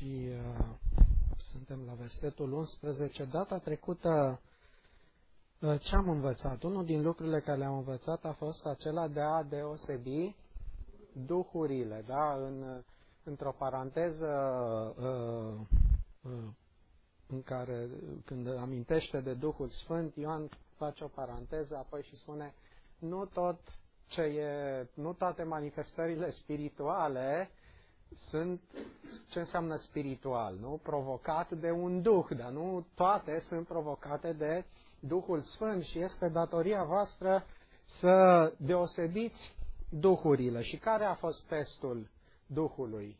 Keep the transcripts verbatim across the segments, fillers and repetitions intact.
și uh, suntem la versetul unsprezece. Data trecută uh, ce am învățat? Unul din lucrurile care le-am învățat a fost acela de a deosebi duhurile, da? În, într-o paranteză uh, uh, în care, când amintește de Duhul Sfânt, Ioan face o paranteză, apoi și spune, nu tot ce e, nu toate manifestările spirituale sunt ce înseamnă spiritual, nu? Provocat de un duh, dar nu toate sunt provocate de Duhul Sfânt și este datoria voastră să deosebiți duhurile. Și care a fost testul Duhului?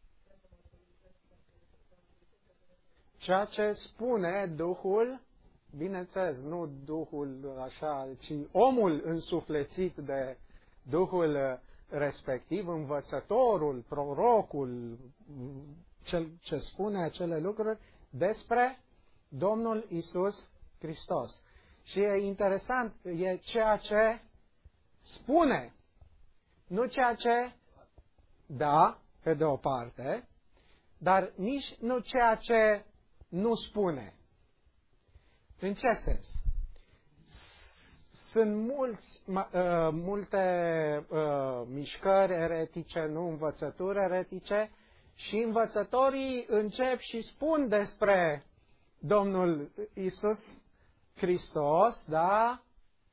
Ceea ce spune Duhul, bineînțeles, nu Duhul așa, ci omul însuflețit de Duhul respectiv, învățătorul, prorocul, cel ce spune acele lucruri despre Domnul Isus Hristos. Și e interesant, e ceea ce spune, nu ceea ce da, pe de o parte, dar nici nu ceea ce nu spune. În ce sens? Sunt mulți, uh, multe uh, mișcări eretice, nu învățături eretice, și învățătorii încep și spun despre Domnul Isus Hristos, da?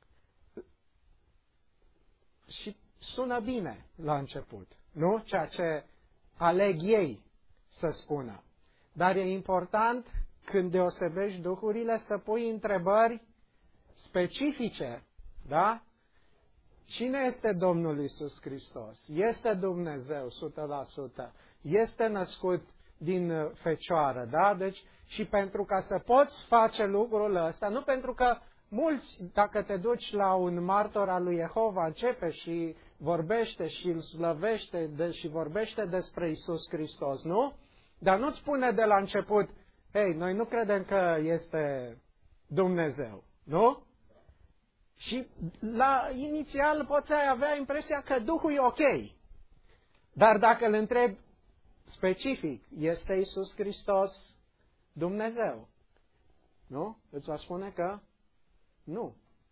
Și sună bine la început, nu? Ceea ce aleg ei să spună. Dar e important, când deosebești duhurile, să pui întrebări specifice, da? Cine este Domnul Isus Hristos? Este Dumnezeu, o sută la sută. Este născut din fecioară, da? Deci, și pentru ca să poți face lucrul ăsta, nu pentru că mulți, dacă te duci la un martor al lui Jehova, începe și vorbește și îl slăvește de, și vorbește despre Isus Hristos, nu? Dar nu-ți spune de la început, hei, noi nu credem că este Dumnezeu, nu? Și la inițial poți avea impresia că Duhul e ok. Dar dacă îl întrebi specific, este Isus Hristos Dumnezeu? Nu? Îți va spune că nu.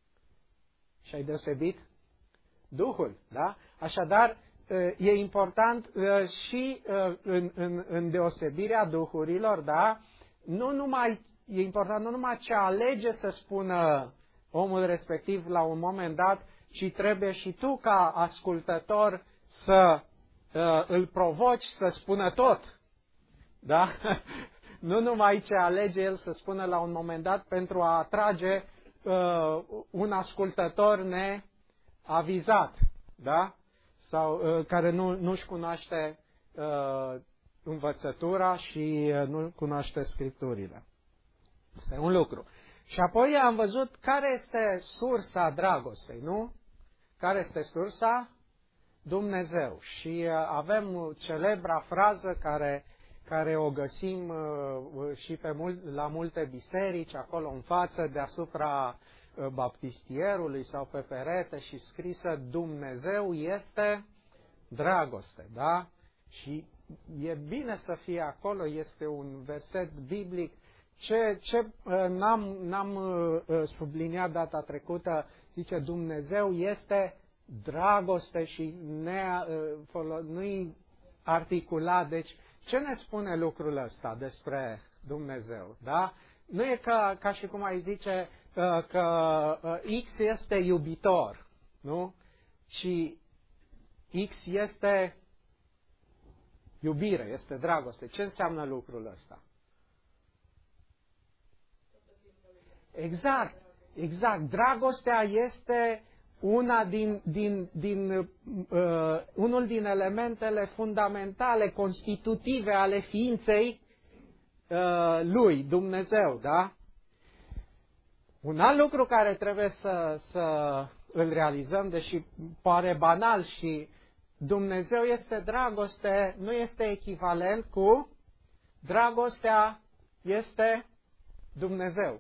Și ai deosebit Duhul, da? Așadar, e important și în, în, în deosebirea duhurilor, da? Nu numai, e important nu numai ce alege să spună omul respectiv la un moment dat, ci trebuie și tu ca ascultător să uh, îl provoci să spună tot. Da? Nu numai ce alege el să spună la un moment dat pentru a atrage uh, un ascultător neavizat, da? Sau uh, care nu, nu-și cunoaște uh, învățătura și uh, nu cunoaște Scripturile. Este un lucru. Și apoi am văzut care este sursa dragostei, nu? Care este sursa? Dumnezeu. Și avem celebra frază care, care o găsim și pe mult, la multe biserici, acolo în față, deasupra baptistierului sau pe perete și scrisă, Dumnezeu este dragoste, da? Și e bine să fie acolo, este un verset biblic. Ce, ce n-am, n-am subliniat data trecută, zice Dumnezeu este dragoste și ne, nu-i articulat. Deci, ce ne spune lucrul ăsta despre Dumnezeu? Da? Nu e ca, ca și cum ai zice că X este iubitor, nu? Ci X este iubire, este dragoste. Ce înseamnă lucrul ăsta? Exact, exact. Dragostea este una din, din, din, uh, unul din elementele fundamentale, constitutive ale ființei uh, lui, Dumnezeu, da? Un alt lucru care trebuie să, să îl realizăm, deși pare banal, și Dumnezeu este dragoste, nu este echivalent cu dragostea este Dumnezeu.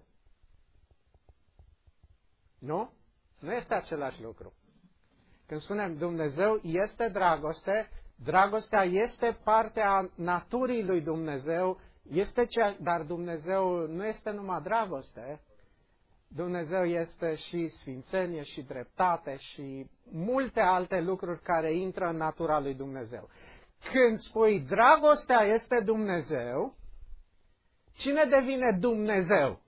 Nu? Nu este același lucru. Când spunem Dumnezeu este dragoste, Dragostea este parte a naturii lui Dumnezeu, este cea, dar Dumnezeu nu este numai dragoste. Dumnezeu este și sfințenie și dreptate și multe alte lucruri care intră în natura lui Dumnezeu. Când spui dragostea este Dumnezeu, cine devine Dumnezeu?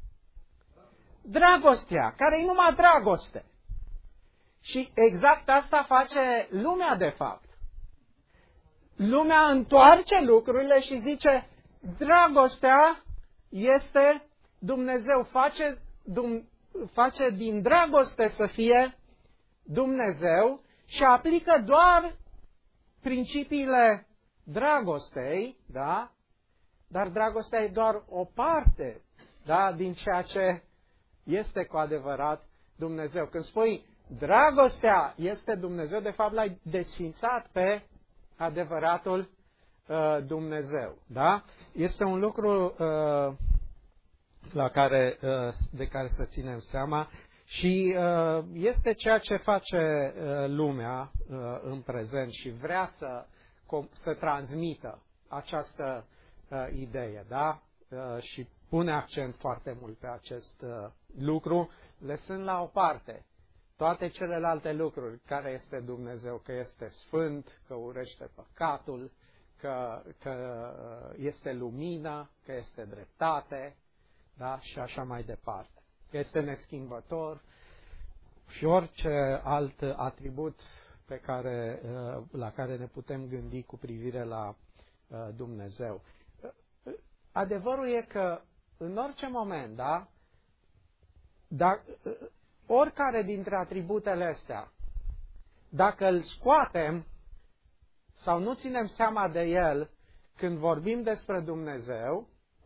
Dragostea, care e numai dragoste. Și exact asta face lumea de fapt. Lumea întoarce lucrurile și zice, dragostea este Dumnezeu, face, dum, face din dragoste să fie Dumnezeu și aplică doar principiile dragostei, da? Dar dragostea e doar o parte, da, din ceea ce este cu adevărat Dumnezeu. Când spui dragostea este Dumnezeu, de fapt l-ai desfințat pe adevăratul uh, Dumnezeu, da? Este un lucru uh, la care, uh, de care să ținem seama și uh, este ceea ce face uh, lumea uh, în prezent și vrea să, să transmită această uh, idee, da? Uh, și pune accent foarte mult pe acest uh, lucru, lăsând la o parte toate celelalte lucruri, care este Dumnezeu, că este sfânt, că urăște păcatul, că, că este lumină, că este dreptate, da? Și așa mai departe. Că este neschimbător și orice alt atribut pe care, la care ne putem gândi cu privire la Dumnezeu. Adevărul e că în orice moment, da? Dar, oricare dintre atributele astea, dacă îl scoatem sau nu ținem seama de el când vorbim despre Dumnezeu,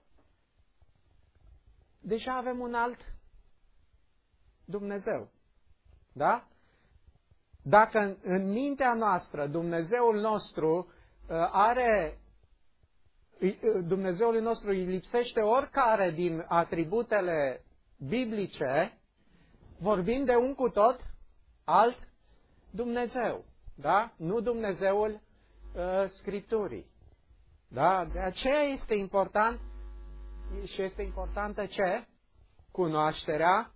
deja avem un alt Dumnezeu. Da? Dacă în, în mintea noastră Dumnezeul nostru are, Dumnezeul nostru îi lipsește oricare din atributele biblice, vorbim de un cu tot alt Dumnezeu, da? Nu Dumnezeul uh, Scripturii. Da? De aceea este important și este importantă ce? Cunoașterea,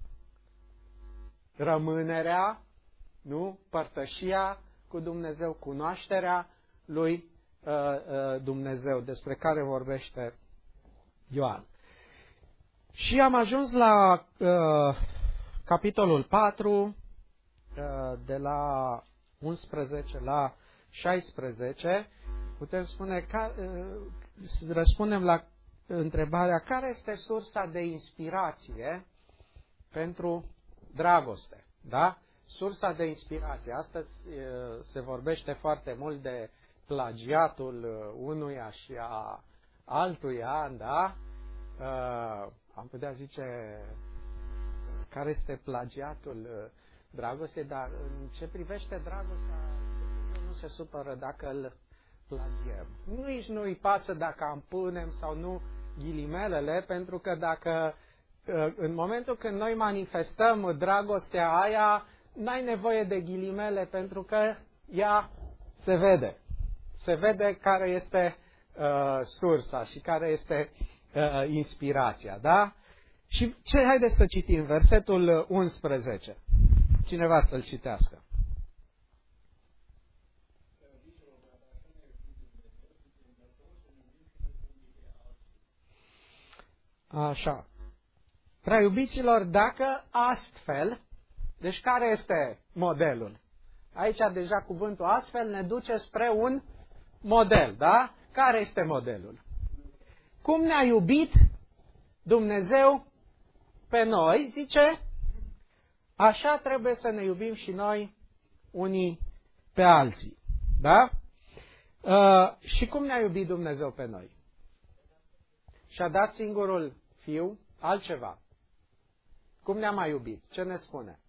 rămânerea, nu? Părtășia cu Dumnezeu, cunoașterea lui uh, uh, Dumnezeu, despre care vorbește Ioan. Și am ajuns la uh, capitolul patru, de la unsprezece la șaisprezece, putem spune, ca, răspundem la întrebarea care este sursa de inspirație pentru dragoste. Da? Sursa de inspirație. Astăzi se vorbește foarte mult de plagiatul unuia și a altuia, da? Am putea zice care este plagiatul dragostei, dar în ce privește dragostea, nu se supără dacă îl plagiem. Nici nu îi pasă dacă am punem sau nu ghilimelele, pentru că dacă în momentul când noi manifestăm dragostea aia, n-ai nevoie de ghilimele, pentru că ea se vede. Se vede care este uh, sursa și care este uh, inspirația, da? Și ce, haideți să citim versetul unsprezece. Cineva să-l citească. Așa. Prea iubiților, dacă astfel, deci care este modelul? Aici deja cuvântul astfel ne duce spre un model, da? Care este modelul? Cum ne-a iubit Dumnezeu pe noi, zice, așa trebuie să ne iubim și noi unii pe alții. Da? Uh, și cum ne-a iubit Dumnezeu pe noi? Și-a dat singurul Fiu, altceva. Cum ne-a mai iubit? Ce ne spune?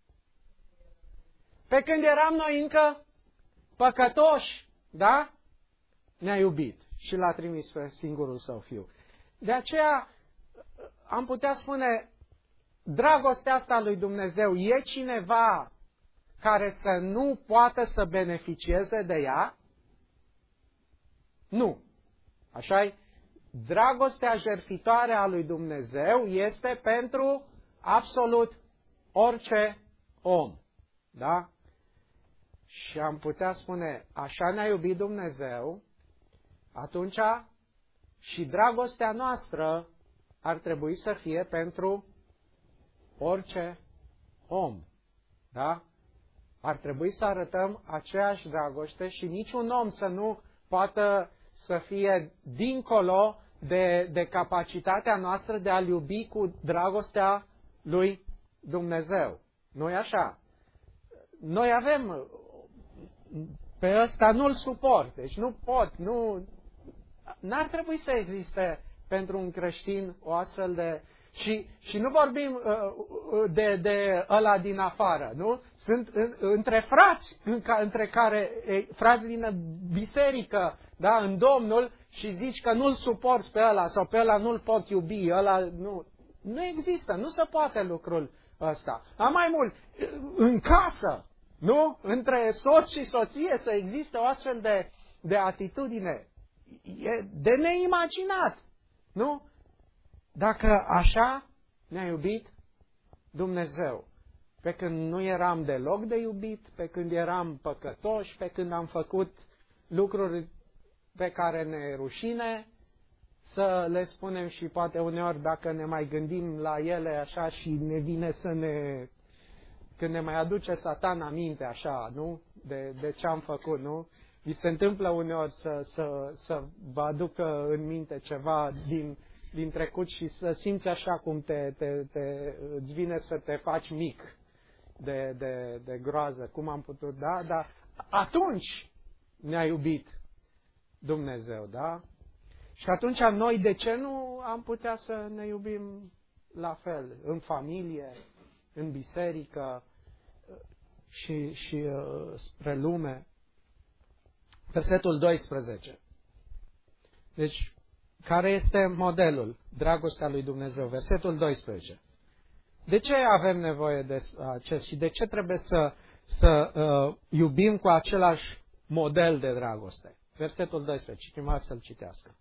Pe când eram noi încă păcătoși, da? Ne-a iubit și l-a trimis pe singurul Său Fiu. De aceea am putea spune, dragostea asta lui Dumnezeu, e cineva care să nu poată să beneficieze de ea? Nu. Așa-i? Dragostea jertfitoare a lui Dumnezeu este pentru absolut orice om. Da? Și am putea spune, așa ne-a iubit Dumnezeu, atunci și dragostea noastră ar trebui să fie pentru orice om. Da? Ar trebui să arătăm aceeași dragoste și niciun om să nu poată să fie dincolo de, de capacitatea noastră de a-L iubi cu dragostea lui Dumnezeu. Nu-i așa? Noi avem, pe ăsta nu-l suport, deci nu pot, nu, n-ar trebui să existe pentru un creștin o astfel de... Și, și nu vorbim uh, de, de ăla din afară, nu? Sunt în, între frați, în ca, între care, e, frați din biserică, da, în Domnul, și zici că nu-l suporți pe ăla sau pe ăla nu-l pot iubi, ăla nu... Nu există, nu se poate lucrul ăsta. Am mai mult, în casă, nu? Între soț și soție să existe o astfel de, de atitudine. E de neimaginat, nu? Dacă așa ne-a iubit Dumnezeu, pe când nu eram deloc de iubit, pe când eram păcătoși, pe când am făcut lucruri pe care ne rușine, să le spunem și poate uneori dacă ne mai gândim la ele așa și ne vine să ne... Când ne mai aduce Satan aminte așa, nu? De, de ce am făcut, nu? Vi se întâmplă uneori să, să, să vă aducă în minte ceva din... din trecut și să simți așa cum te, te, te, îți vine să te faci mic de, de, de groază, cum am putut, da? Dar atunci ne-a iubit Dumnezeu, da? Și atunci noi de ce nu am putea să ne iubim la fel, în familie, în biserică și, și uh, spre lume? Versetul doisprezece. Deci, care este modelul? Dragostea lui Dumnezeu. Versetul doisprezece. De ce avem nevoie de acest și de ce trebuie să, să uh, iubim cu același model de dragoste? Versetul doisprezece. Cineva să-l citească.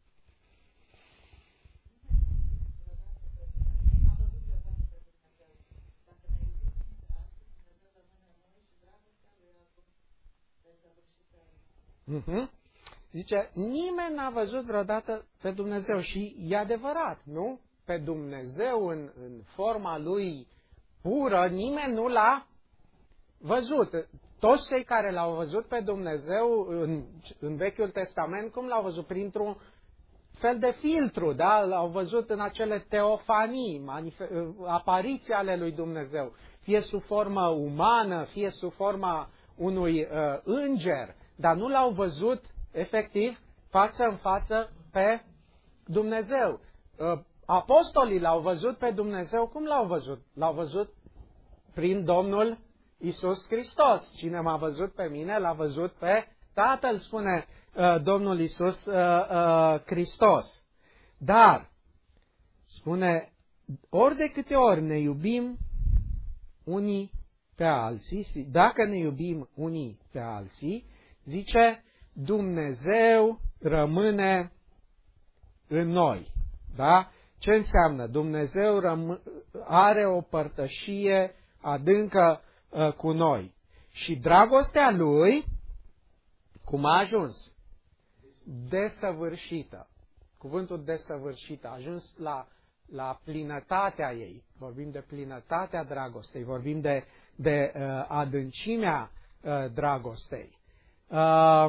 Uh-huh. Zice, nimeni n-a văzut vreodată pe Dumnezeu și e adevărat, nu? Pe Dumnezeu în, în forma Lui pură, nimeni nu l-a văzut. Toți cei care l-au văzut pe Dumnezeu în, în Vechiul Testament, cum l-au văzut? Printr-un fel de filtru, da? L-au văzut în acele teofanii, apariții ale lui Dumnezeu, fie sub formă umană, fie sub forma unui uh, înger, dar nu l-au văzut efectiv, față în față pe Dumnezeu. Apostolii l-au văzut pe Dumnezeu, cum l-au văzut? L-au văzut prin Domnul Iisus Hristos. Cine m-a văzut pe mine, l-a văzut pe Tatăl, spune uh, Domnul Iisus uh, uh, Hristos. Dar, spune, ori de câte ori ne iubim unii pe alții, dacă ne iubim unii pe alții, zice, Dumnezeu rămâne în noi. Da? Ce înseamnă? Dumnezeu răm- are o părtășie adâncă uh, cu noi. Și dragostea Lui, cum a ajuns? Desăvârșită. Cuvântul desăvârșită. A ajuns la, la plinătatea ei. Vorbim de plinătatea dragostei. Vorbim de, de uh, adâncimea uh, dragostei. Uh,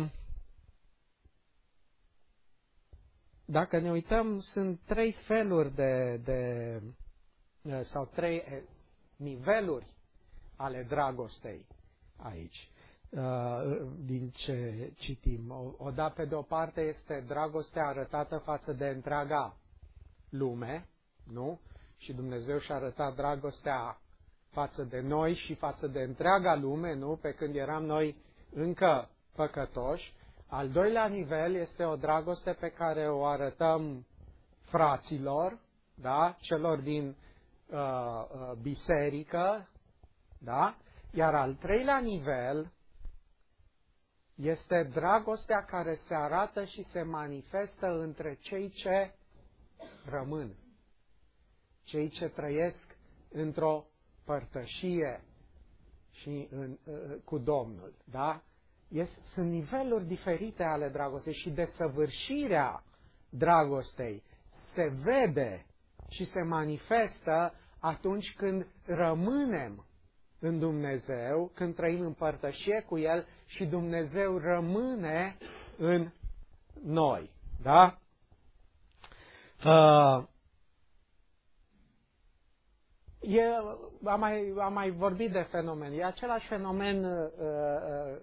Dacă ne uităm, sunt trei feluri de, de sau trei niveluri ale dragostei aici, din ce citim. O, da, pe de o parte este dragostea arătată față de întreaga lume, nu? Și Dumnezeu și-a arătat dragostea față de noi și față de întreaga lume, nu? Pe când eram noi încă păcătoși. Al doilea nivel este o dragoste pe care o arătăm fraților, da? Celor din uh, uh, biserică, da? Iar al treilea nivel Este dragostea care se arată și se manifestă între cei ce rămân, cei ce trăiesc într-o părtășie și în, cu Domnul. Da? Este, sunt niveluri diferite ale dragostei și desăvârșirea dragostei se vede și se manifestă atunci când rămânem în Dumnezeu, când trăim în părtășie cu El și Dumnezeu rămâne în noi. Da? Uh, e, am, mai, am mai vorbit de fenomen. E același fenomen uh, uh,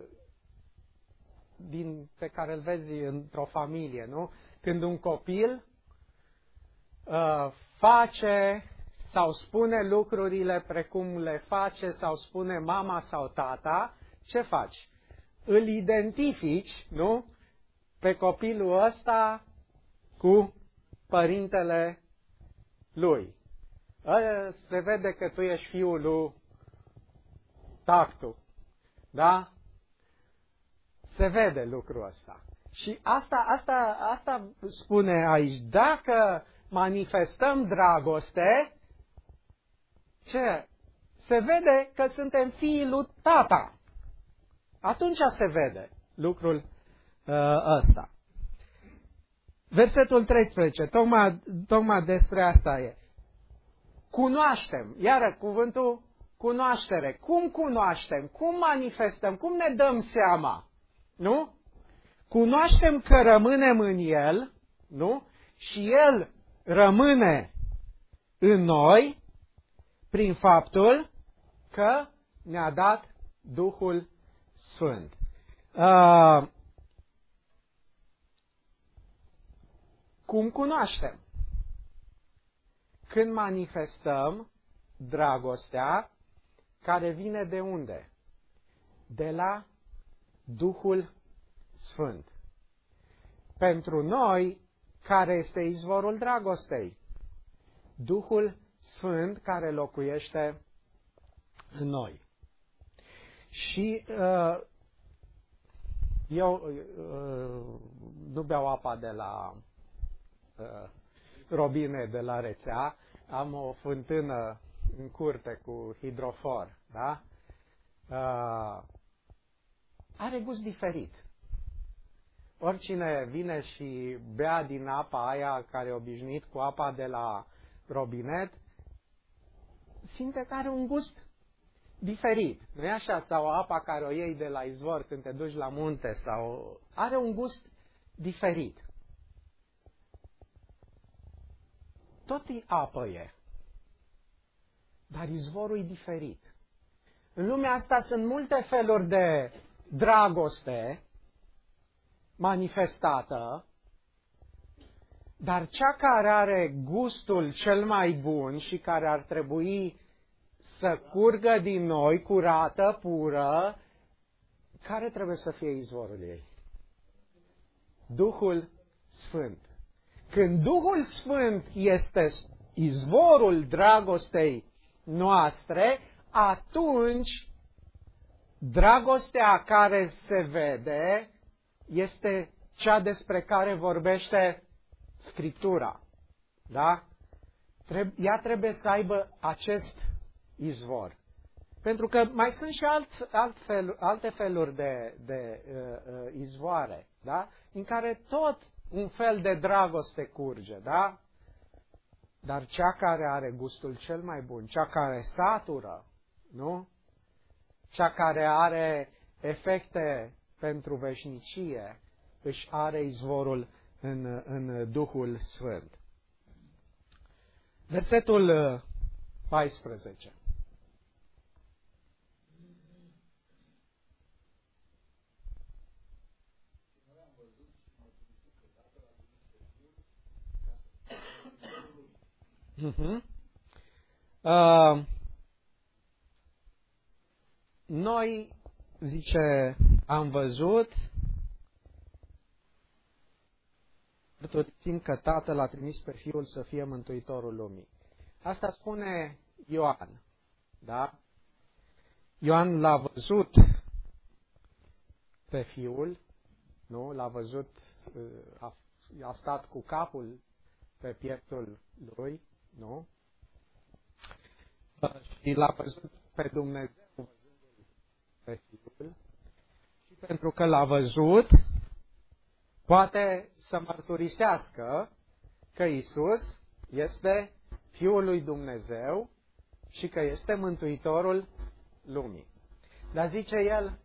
din, pe care îl vezi într-o familie, nu? Când un copil uh, face sau spune lucrurile precum le face sau spune mama sau tata, ce faci? Îl identifici, nu? Pe copilul ăsta cu părintele lui. Se vede că tu ești fiul lui tactu. Da? Se vede lucrul ăsta. Și asta, asta, asta spune aici. Dacă manifestăm dragoste, ce? Se vede că suntem fiii lui tata. Atunci se vede lucrul uh, ăsta. Versetul treisprezece, tocmai, tocmai despre asta e. Cunoaștem, iară cuvântul cunoaștere. Cum cunoaștem? Cum manifestăm? Cum ne dăm seama? Nu? Cunoaștem că rămânem în El, nu? Și El rămâne în noi prin faptul că ne-a dat Duhul Sfânt. Uh, cum cunoaștem? Când manifestăm dragostea care vine de unde? De la Duhul Sfânt. Pentru noi, care este izvorul dragostei? Duhul Sfânt care locuiește în noi. Și uh, eu uh, nu beau apa de la uh, robine, de la rețea, am o fântână în curte cu hidrofor, da? Uh, are gust diferit. Oricine vine și bea din apa aia care e obișnuit cu apa de la robinet, simte că are un gust diferit. Nu e așa? Sau apa care o iei de la izvor când te duci la munte, sau are un gust diferit. Tot e apă e. Dar izvorul e diferit. În lumea asta sunt multe feluri de dragoste manifestată, dar cea care are gustul cel mai bun și care ar trebui să curgă din noi, curată, pură, care trebuie să fie izvorul ei? Duhul Sfânt. Când Duhul Sfânt este izvorul dragostei noastre, atunci dragostea care se vede este cea despre care vorbește Scriptura. Da? Ea trebuie să aibă acest izvor. Pentru că mai sunt și alt, alt fel, alte feluri de, de uh, uh, izvoare, da? În care tot un fel de dragoste curge, da? Dar cea care are gustul cel mai bun, cea care satură, nu? Cea care are efecte pentru veșnicie, își are izvorul în, în Duhul Sfânt. Versetul paisprezece. Uh-huh. Uh, noi, zice, am văzut, timp că Tatăl a trimis pe Fiul să fie Mântuitorul lumii. Asta spune Ioan, da? Ioan l-a văzut pe Fiul, nu? L-a văzut, a, a stat cu capul pe pieptul lui, nu? Și l-a văzut pe Dumnezeu văzându-l pe Fiul. Și pentru că l-a văzut, poate să mărturisească că Isus este Fiul lui Dumnezeu și că este Mântuitorul lumii. Dar zice el,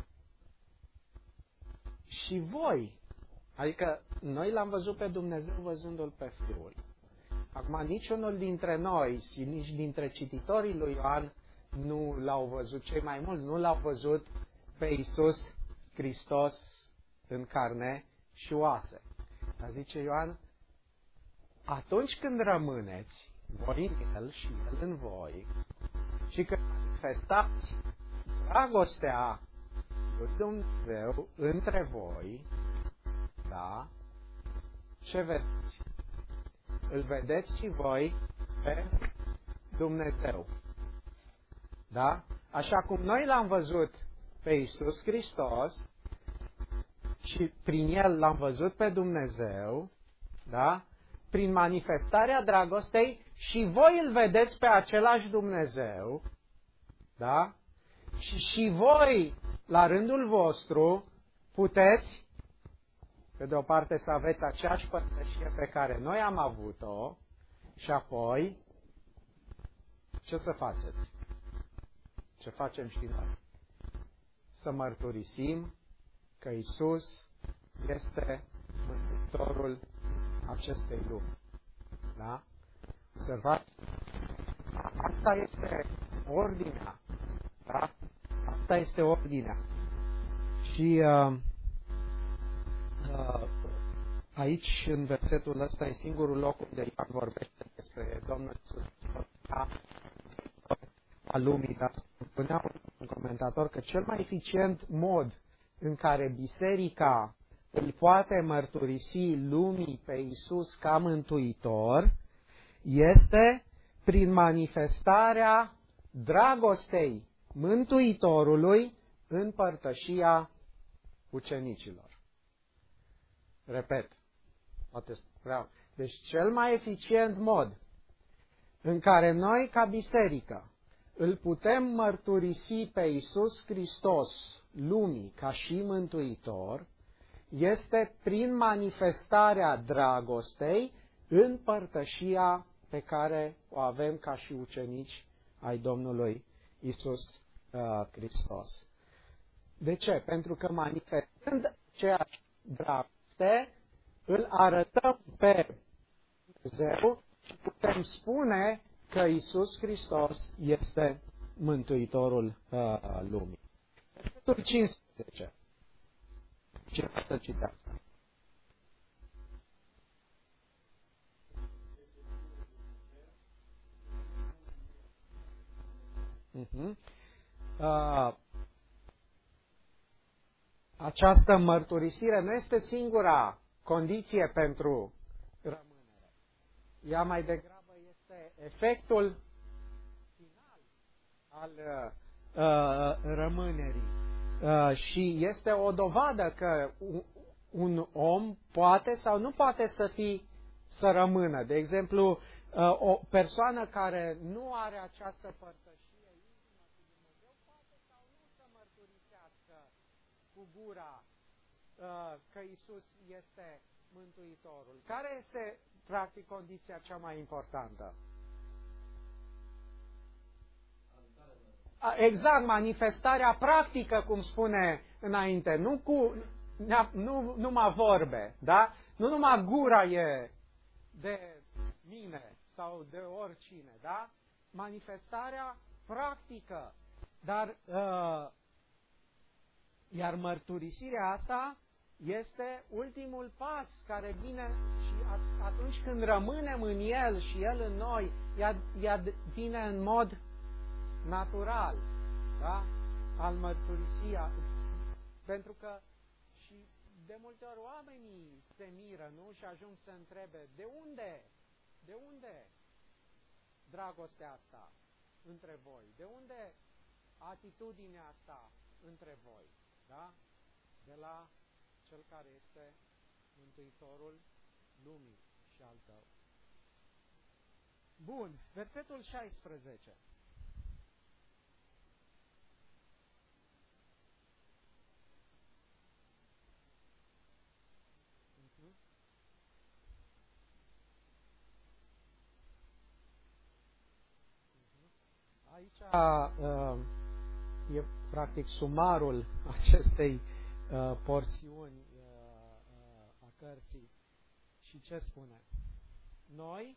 și voi, adică noi l-am văzut pe Dumnezeu văzându-L pe Fiul. Acum, niciunul dintre noi și nici dintre cititorii lui Ioan nu l-au văzut, cei mai mulți nu l-au văzut pe Iisus Hristos în carne și oase. Dar zice Ioan, atunci când rămâneți voi în El și El în voi și când manifestați dragostea lui Dumnezeu între voi, da, ce vedeți? Îl vedeți și voi pe Dumnezeu. Da? Așa cum noi l-am văzut pe Iisus Hristos și prin El l-am văzut pe Dumnezeu, da? Prin manifestarea dragostei și voi îl vedeți pe același Dumnezeu, da? Și, și voi, la rândul vostru, puteți, pe de o parte, să aveți aceeași părtășie pe care noi am avut-o și apoi, ce să faceți? Ce facem și noi? Să mărturisim că Isus este Mântuitorul acestei lumi. Da? Observați? Asta este ordinea. Da? Asta este ordinea. Și uh, uh, aici, în versetul ăsta, e singurul loc unde Ioan vorbește despre Domnul Iisus a lumii, dar spunea un comentator că cel mai eficient mod în care biserica îl poate mărturisi lumii pe Iisus ca mântuitor este prin manifestarea dragostei Mântuitorului în părtășia ucenicilor. Repet, poate vreau. Deci cel mai eficient mod în care noi ca biserică îl putem mărturisi pe Iisus Hristos lumii ca și mântuitor este prin manifestarea dragostei în părtășia pe care o avem ca și ucenici ai Domnului Iisus uh, Hristos. De ce? Pentru că manifestând aceeași dragoste, îl arătăm pe Dumnezeu și putem spune că Iisus Hristos este Mântuitorul uh, lumii. Versetul cincisprezece. Cine să citească? Uh-huh. Uh, această mărturisire nu este singura condiție pentru rămânere. Ea mai degrabă este efectul final al uh, rămânerii. Uh, și este o dovadă că un, un om poate sau nu poate să fie să rămână. De exemplu, uh, o persoană care nu are această părtășie intimă cu Dumnezeu poate sau nu să mărturisească cu gura uh, că Isus este Mântuitorul. Care este, practic, condiția cea mai importantă? Exact, manifestarea practică, cum spune înainte, nu cu nu, numai vorbe, da? Nu numai gura e de mine sau de oricine, da? Manifestarea practică. Dar uh, iar mărturisirea asta este ultimul pas care vine și atunci când rămânem în El și El în noi, ea, ea vine în mod natural, da? Al mărturisia. Pentru că și de multe ori oamenii se miră, nu? Și ajung să întrebe, de unde? De unde dragostea asta între voi? De unde atitudinea asta între voi? Da? de la Cel care este Mântuitorul lumii și al tău. Bun, versetul șaisprezece. Uh-huh. Uh-huh. Aici uh, e practic sumarul acestei uh, porțiuni uh, uh, a cărții. Și ce spune? Noi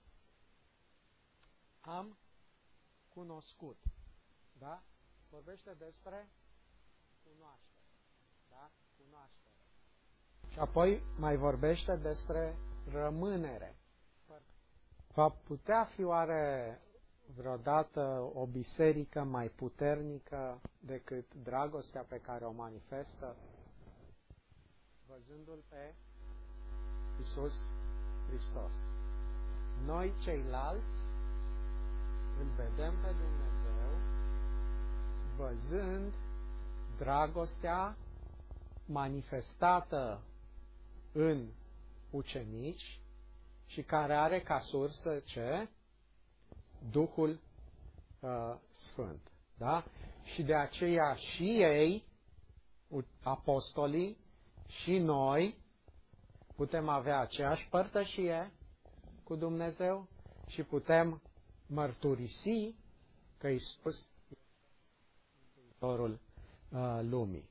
am cunoscut, da? Vorbește despre cunoaștere, da? Cunoaștere. Și apoi mai vorbește despre rămânere. Va putea fi oare vreodată o biserică mai puternică decât dragostea pe care o manifestă văzându-L pe Iisus Hristos? Noi ceilalți îl vedem pe Dumnezeu văzând dragostea manifestată în ucenici și care are ca sursă ce? Duhul uh, Sfânt. Da? Și de aceea și ei, apostolii, și noi putem avea aceeași părtășie cu Dumnezeu și putem mărturisi că Iisus este Mântuitorul uh, lumii.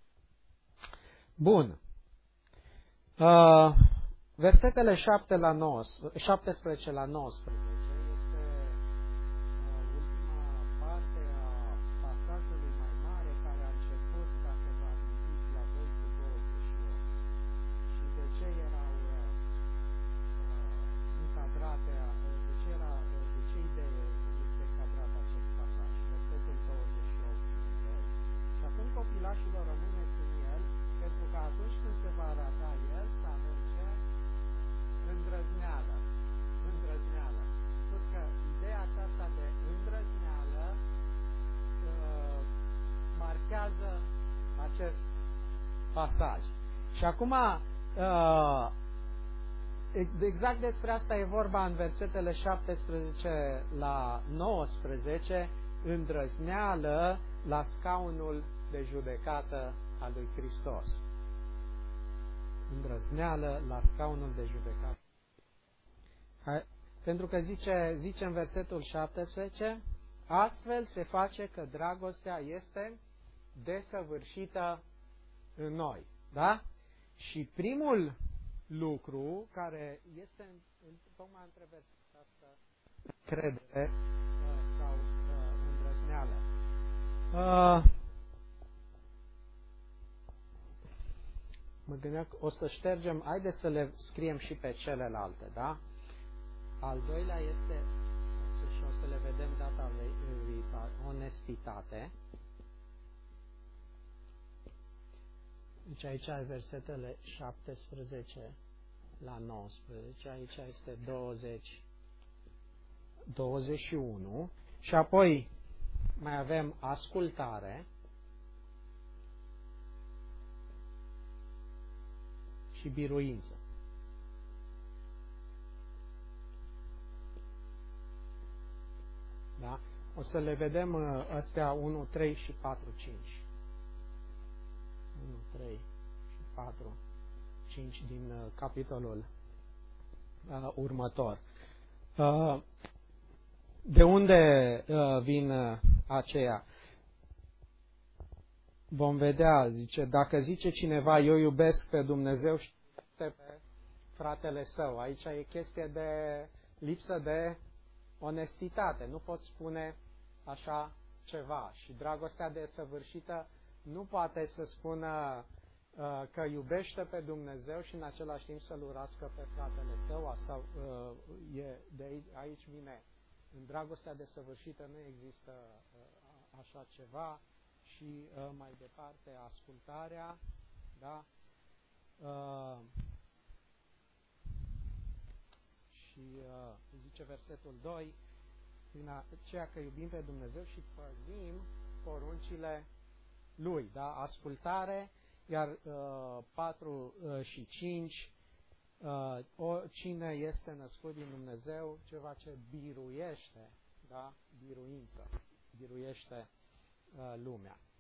Bun. Uh, versetele șapte la nouăsprezece, șaptesprezece la nouăsprezece este uh, ultima parte a pasajului mai mare care a început, dacă vă amintiți, la doi cu douăzeci și opt. Și de ce erau uh, încadrate, de ce, era, de ce idee este încadrat acest pasaj? Versetul douăzeci și opt. Și acum copilașilor rămâneți în el, pentru că atunci când se va arăta el, să avem ce? Îndrăzneală. Îndrăzneală. Spus că ideea aceasta de îndrăzneală uh, marchează acest pasaj. Și acum uh, exact despre asta e vorba în versetele șaptesprezece la nouăsprezece, îndrăzneală la scaunul de judecată al lui Hristos. Îndrăzneală la scaunul de judecată. Hai, pentru că zice, zice în versetul șaptesprezece, astfel se face că dragostea este desăvârșită în noi. Da? Și primul lucru care este în, în, tocmai între versetele astea, credere uh, sau uh, îndrăzneală. Uh, Mă gândeam că o să ștergem, haideți să le scriem și pe celelalte, da? Al doilea este, și o să le vedem data viitoare, onestitate. Deci aici ai versetele șaptesprezece la nouăsprezece, aici este douăzeci, douăzeci și unu și apoi mai avem ascultare și biruință. Da? O să le vedem astea unu, trei și patru, cinci. unu, trei și patru, cinci din uh, capitolul uh, următor. Uh, de unde uh, vin uh, aceia? Vom vedea, zice, dacă zice cineva, eu iubesc pe Dumnezeu și pe fratele său. Aici e chestie de lipsă de onestitate. Nu pot spune așa ceva. Și dragostea desăvârșită nu poate să spună uh, că iubește pe Dumnezeu și în același timp să-l urască pe fratele său. Asta uh, e de aici, aici vine. În dragostea desăvârșită nu există uh, așa ceva. Și uh, mai departe ascultarea, da? Uh, și uh, zice versetul doi, prin aceea că iubim pe Dumnezeu și păzim poruncile Lui, da? Ascultare Iar uh, patru uh, și cinci, uh, o, cine este născut din Dumnezeu, ceva ce biruiește, da? Biruință, biruiește uh, lumea.